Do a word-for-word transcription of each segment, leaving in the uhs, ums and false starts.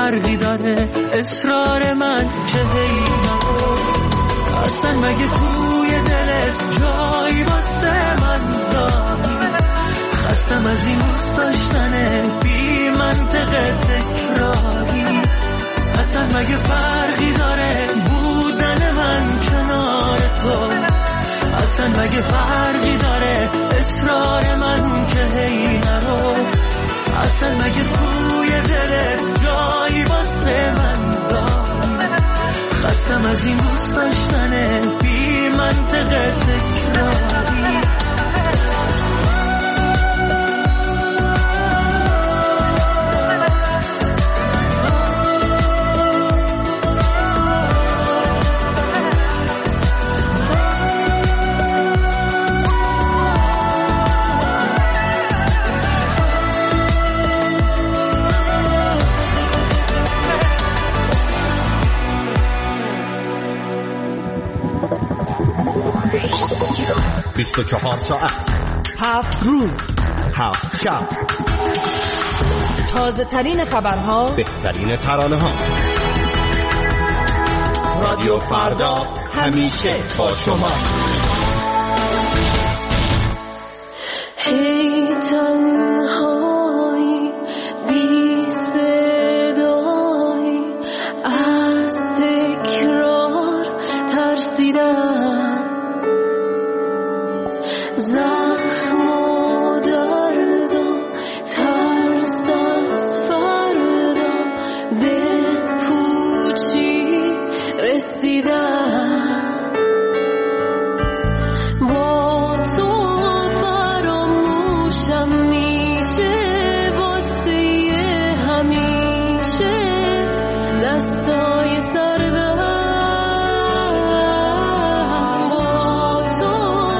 فرقی داره اصرار من که هی نرو؟ اصلا مگه توی دلت جایی واسه من داری؟ خستم از این دوست داشتن بی منطق تکراری. اصلا مگه فرقی داره بودن من کنار تو؟ اصلا مگه فرقی داره اصرار من که هی نرو؟ اصلا مگه توی دلت جایی واسه من داری؟ خستم از این دوست داشتن بی منطق تکراری. بیست و چهار ساعت، هفت روز، هفت شب، تازه ترین خبرها، بهترین ترانه ها. رادیو فردا همیشه با شما. هی تنهایی بی صدایی از تکرار ترسیدم، زخم و درد و ترس از فردا به پوچی رسیدم. با تو فراموشم میشه واسه همیشه، دستای سردم با تو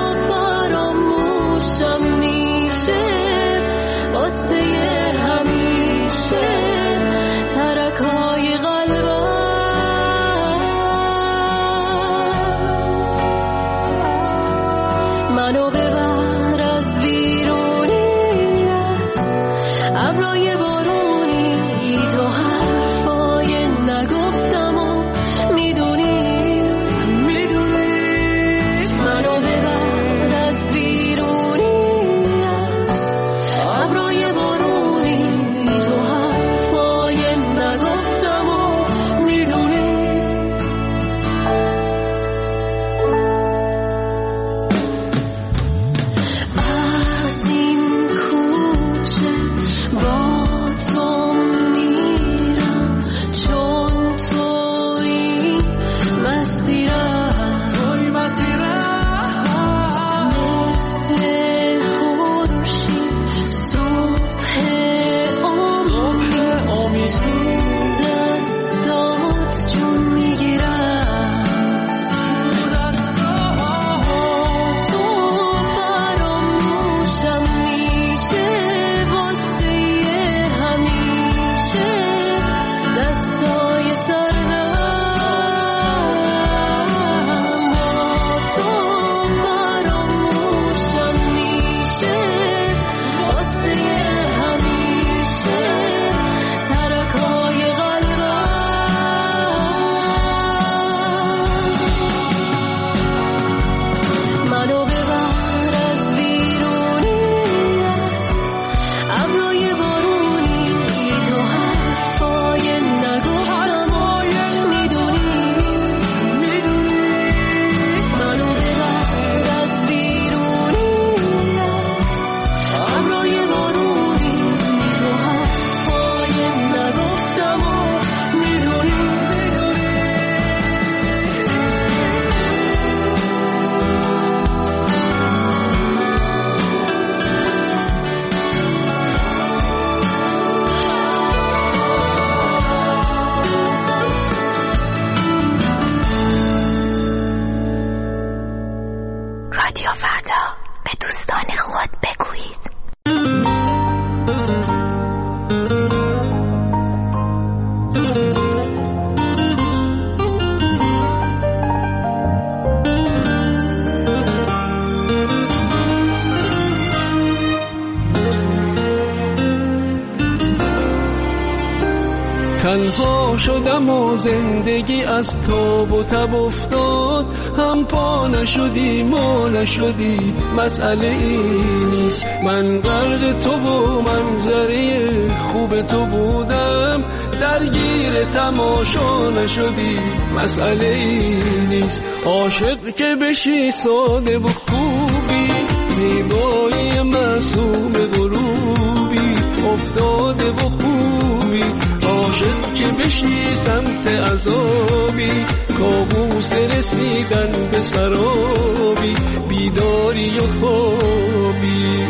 فراموشم میشه واسه همیشه، ترکای قلبم منو ببر از ویرونیت، ابرای بارونی تو حرفای نگفت تنها شدم و زندگی از تاب و تب افتاد. هم پا نشدی ما نشدی مسئله ای نیست. من غرق تو و منظره خوب تو بودم، درگیر تماشا نشدی مسئله ای نیست. عاشق که بشی ساده و خوبی، زیبایی معصوم غروبی افتاده و خوبی. عاشق که بشی سمت عذابی، کابوس رسیدن به سرابی، بیداری و خوابی.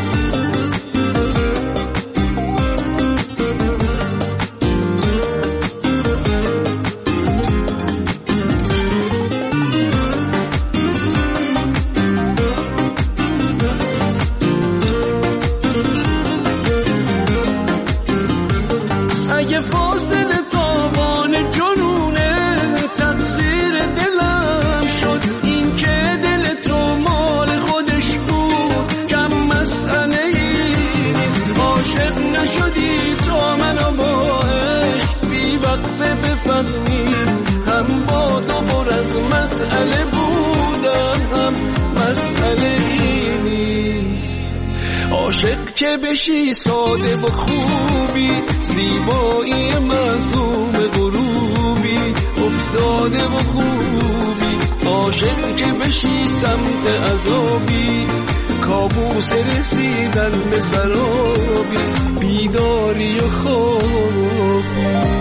هم با تو پر از مسئله بودم، هم مسئله ای نیست. عاشق که بشی ساده و خوبی، زیبایی معصوم غروبی افتاده و خوبی. عاشق که بشی سمت عذابی، کابوس رسیدن به سرابی، بیداری و خوابی.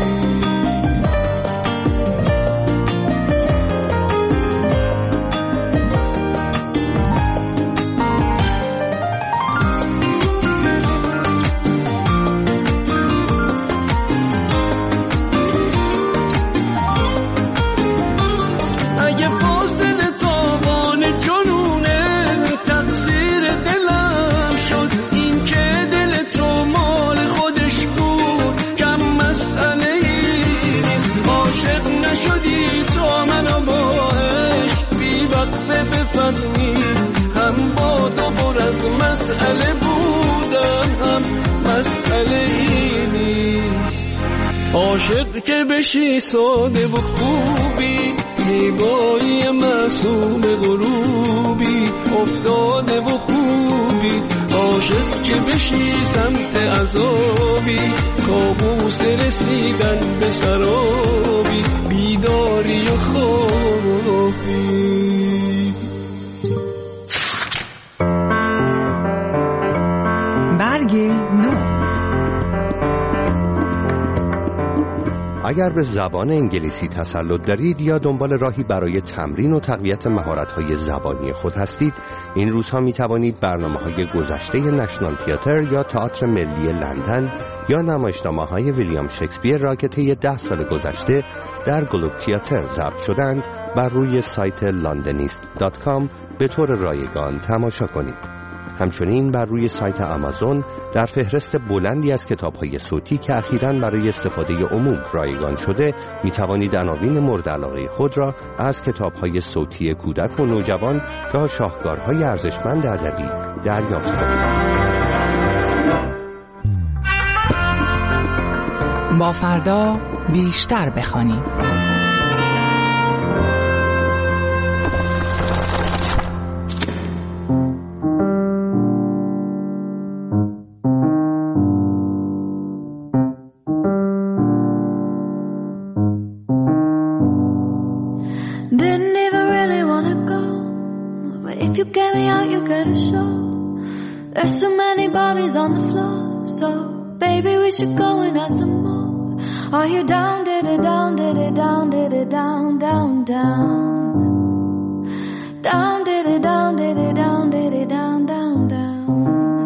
هم با تو پر از مسئله بودم، هم مسئله ای نیست. عاشق که بشی ساده و خوبی، زیبایی معصوم غروبی افتاده و خوبی. عاشق که بشی سمت عذابی، کابوس رسیدن به سرابی، بیداری و خوابی. اگر به زبان انگلیسی تسلط دارید یا دنبال راهی برای تمرین و تقویت مهارت‌های زبانی خود هستید، این روزها می توانید برنامه‌های گذشته نشنال تئاتر یا تئاتر ملی لندن یا نمایشنامه‌های ویلیام شکسپیر را که طی ده سال گذشته در گلوب تئاتر ضبط شدند بر روی سایت لندنیست دات کام به طور رایگان تماشا کنید. همچنین بر روی سایت آمازون در فهرست بلندی از کتاب‌های صوتی که اخیراً برای استفاده عموم رایگان شده می توانید عناوین مورد علاقه خود را از کتاب‌های صوتی کودک و نوجوان تا شاهکارهای ارزشمند ادبی دریافت کنید. با فردا بیشتر بخوانیم. Are you down, did it, down, did it, down, did it, down, down, down? Down, did it, down, did it, down, did it, down, down, down.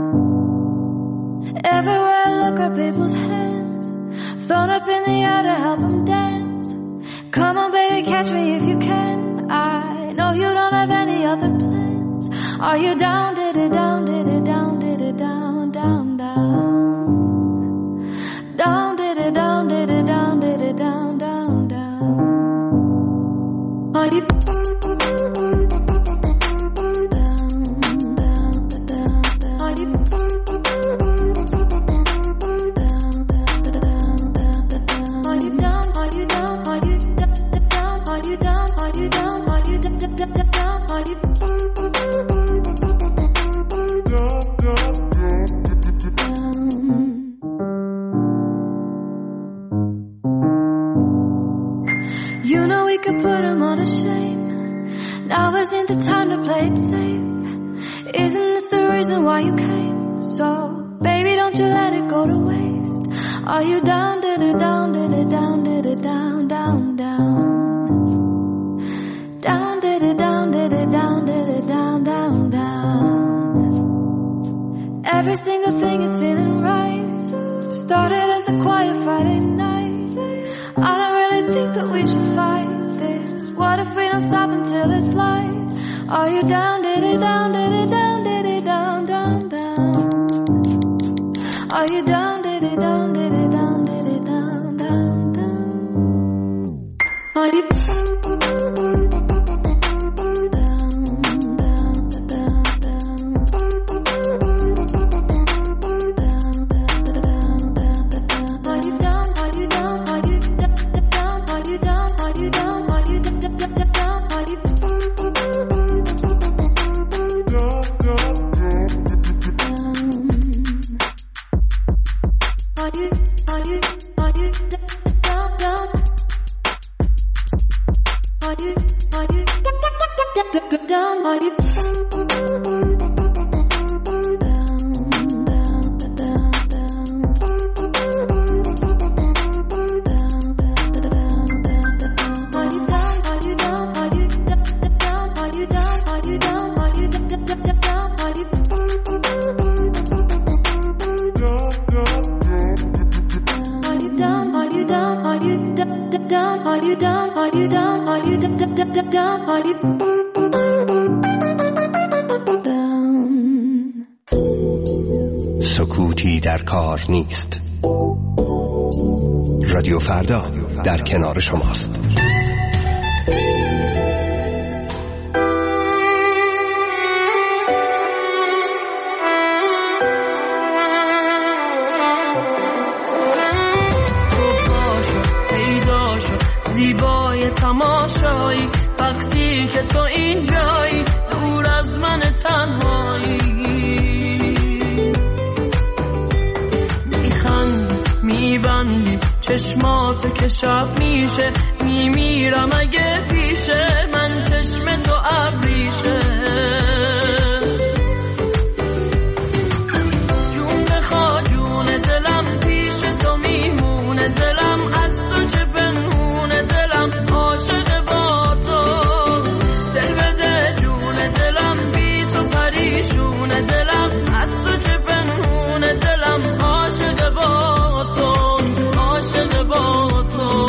Everywhere I look at people's hands, thrown up in the air to help them dance. Come on, baby, catch me if you can. I know you don't have any other plans. Are you down, did it, down, did it, down, did it, down, down, down? Down, did it, down, did it, down, did it, down, down, down. Are you down, down, down, down? Are you down, down, down, down? Are you down? You know we could put them all to shame. Now isn't the time to play it safe. Isn't this the reason why you came? So, baby, don't you let it go to waste. Are you down, did it down, did it down, did it down, down, down. Down, did it down, did it down, did it down, down, down. Every single thing is feeling right. Started as a quiet Friday night. I don't really think that we should fight this. What if we don't stop until it's light? Are you down, did it down, did it down, did it down, down, down. Are you down, did it down, did it down, did it down, down, down. Are you سکوتی در کار نیست. رادیو فردا در کنار شماست. زیبای تماشایی وقتی که تو اینجایی دور از من تنهایی میخندی میبندی چشماتو که شب میشه میمیرم اگه پیشه من چشم تو ابریشه جون بخوا جون دلم پیش تو میمونه دلم از تو چه بنمونه دلم عاشق با تو دل بده جون دلم بی تو پریشونه دلم از تو چه بنمونه دلم عاشق با تو عاشق با تو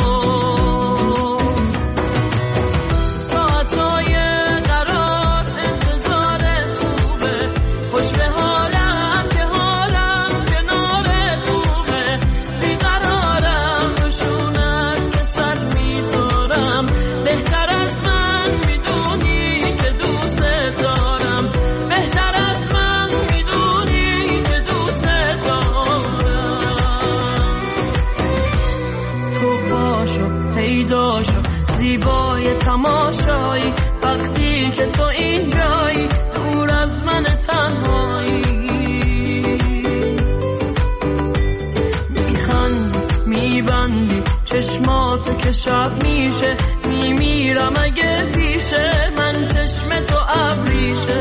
ساعتای قرار انتظار خوبه خوش به حالم که حالم کنار خوبه بیقرارم روشونت که سر میذارم بهتر از من میدونی که دوست دارم بهتر از من میدونی که دوست دارم تو باشو پیدا شو زیبای تماشایی وقتی که تو اینجایی دور از من تنهایی میخندی میبندی چشماتو که شب میشه میمیرم اگه پیشه من چشم تو ابریشه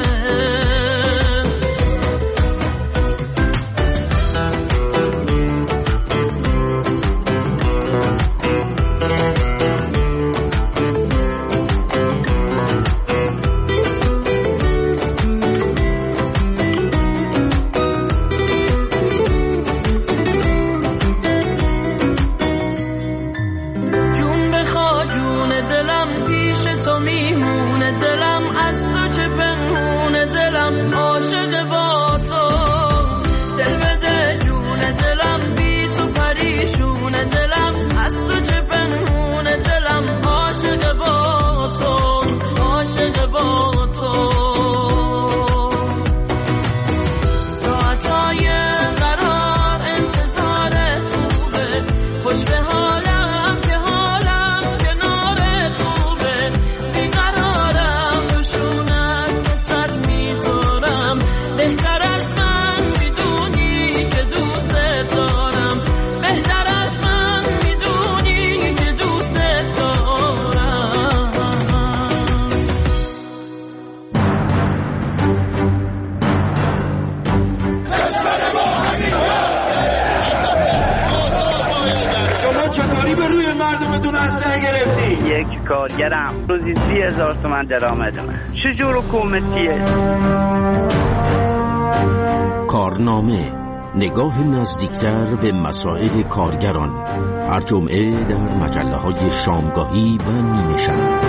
جون بخوا جون دلم پیش تو میمونه دلم از تو چه بنمونه دلم عاشق با تو دل بده جون دلم بی تو پریشونه دلم از تو چه بنمونه دلم عاشق با تو عاشق با تو ساعتای قرار انتظار خوبه خوش به حالم که حالم کنار خوبه بیقرارم روشونت که سر میذارم روی مردمتون اسلحه گرفتی؟ یک کارگرم روزی سی هزار تومن درآمد من. چجور حکومتیه؟ کارنامه، نگاه نزدیکتر به مسائل کارگران، هر جمعه در مجله های شامگاهی و نیمه شب.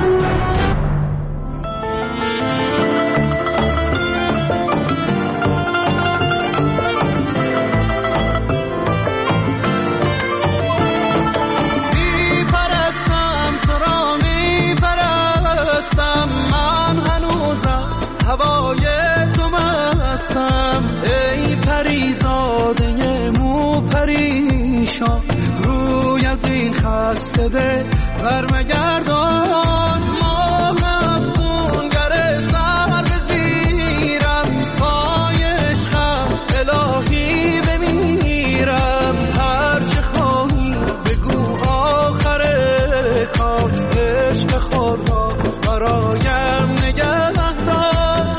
ای پریزاده مو پریشان روی از این خسته ده برمگردان ماه افسونگر سر بزیرم پای عشقت الهی بمیرم هرچه خواهی بگو آخر کار عشق خود را برایم نگه دار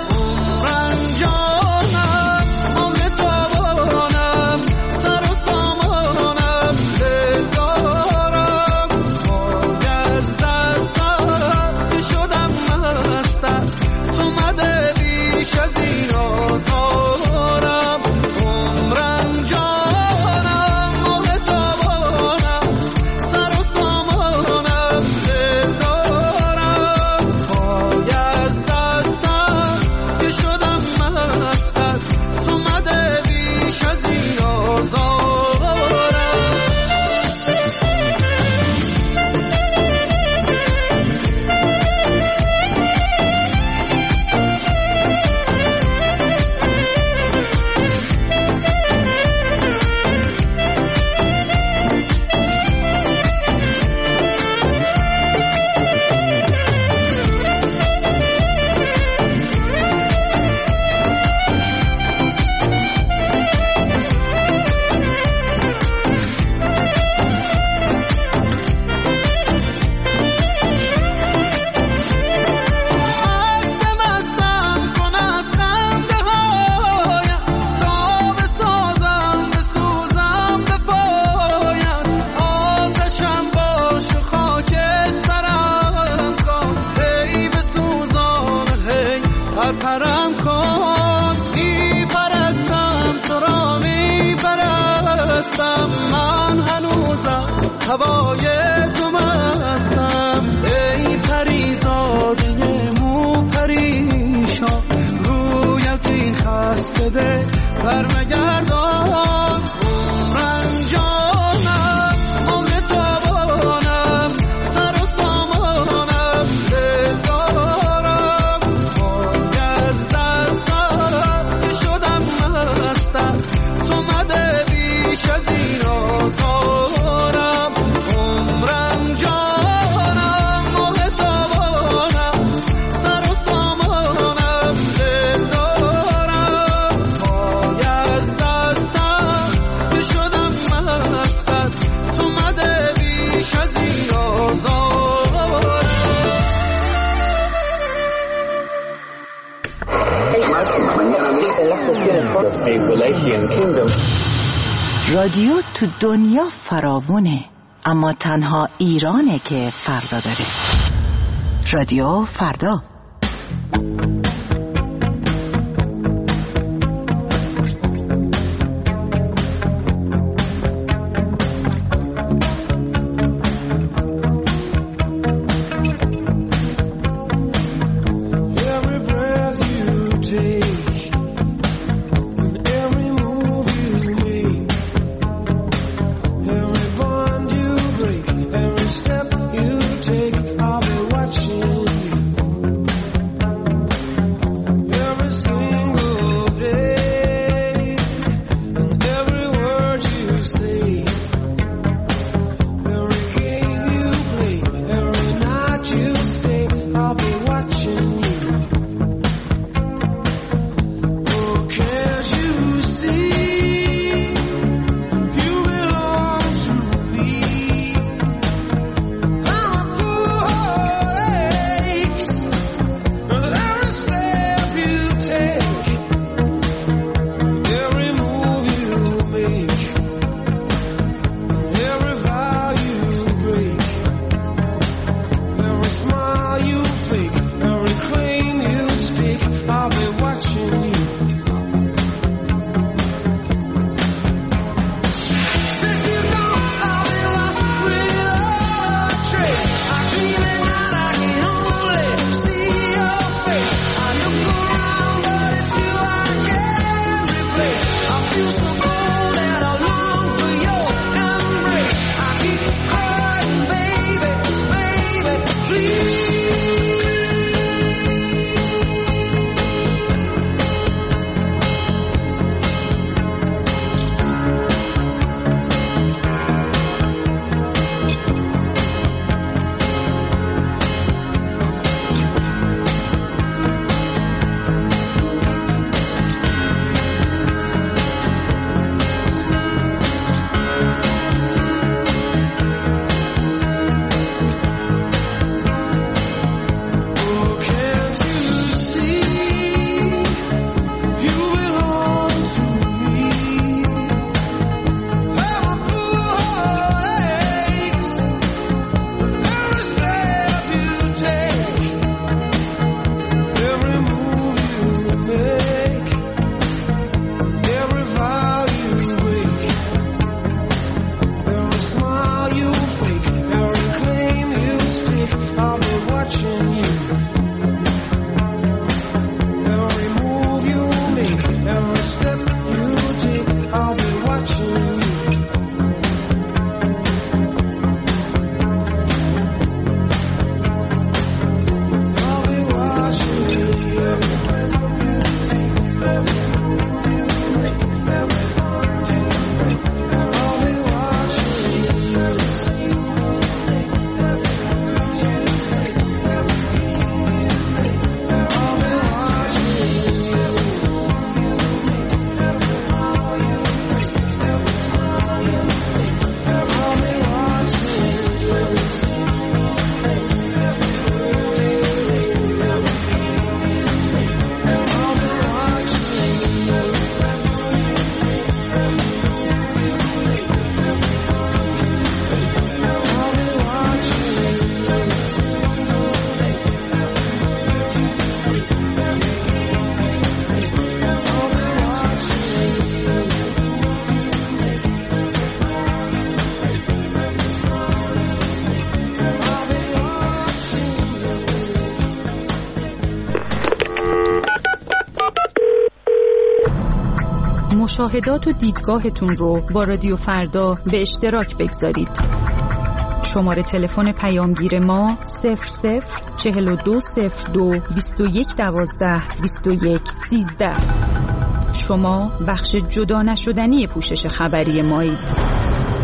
پرم کن می پرستم تو را می پرستم من هنوزم هوای تو مستم ای پریزاده مو پریشان روی از این خسته ده برمگردان رنجانم موقع تابانم سر و سامانم دل دارم پای از دستم شدم مستم تو مده بیش از این آزارم عمرم جانم موقع تابانم سر و سامانم دل دارم پای از دستم شدم مستم تو مده بیش از این آزارم. رادیو تو دنیا فراوونه، اما تنها ایرانه که فردا داره. رادیو فردا. مشاهدات و دیدگاهتون رو با رادیو فردا به اشتراک بگذارید. شماره تلفن پیامگیر ما صفر صفر چهل و دو صفر دو بیست و یک دوازده بیست و یک سیزده. شما بخش جدا نشدنی پوشش خبری مایید.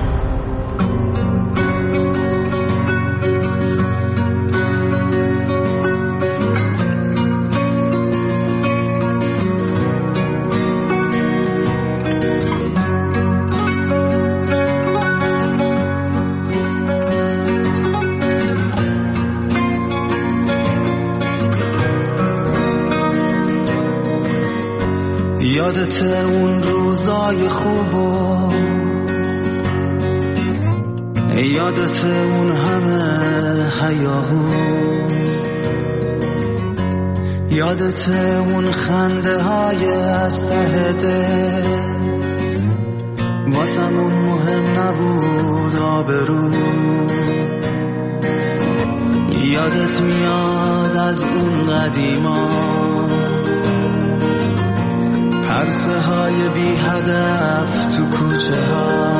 یادت اون روزای خوبو، یادت اون همه حیاهو، یادت اون خنده های از ته دل، واسمون مهم نبود آبرو. یادت میاد از اون قدیما، عرصه های بی هدف تو کوچه ها،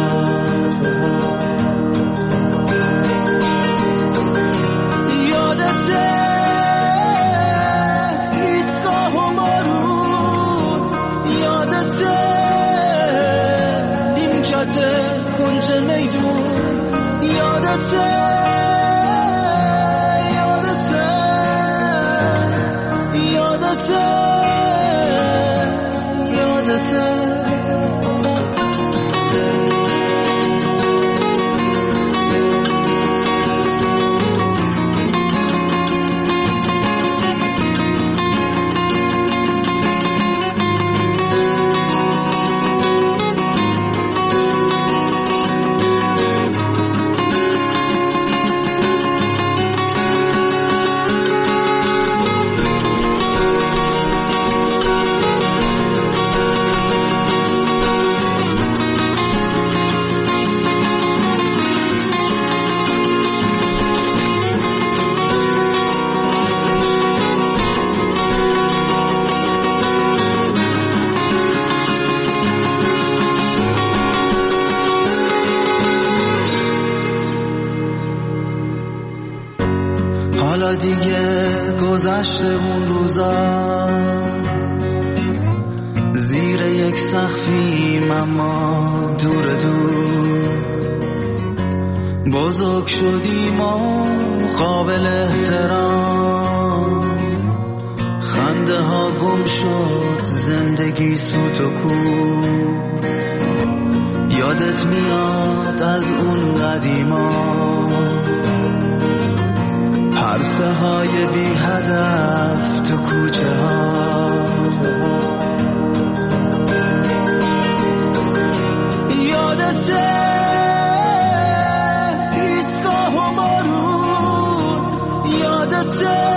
یادته ایستگاه و بارون، یادته نیمکت کنج میدون، یادته یادته یادته حالا دیگه گذشته اون روزا، زیر یک سقفیم اما دور دور، بزرگ شدیم و قابل احترام، خنده ها گم شد زندگی سوت و کور. یادت میاد از اون قدیما، عرصه های بی هدف تو کوچه ها، یادته ایستگاه و بارون، یادته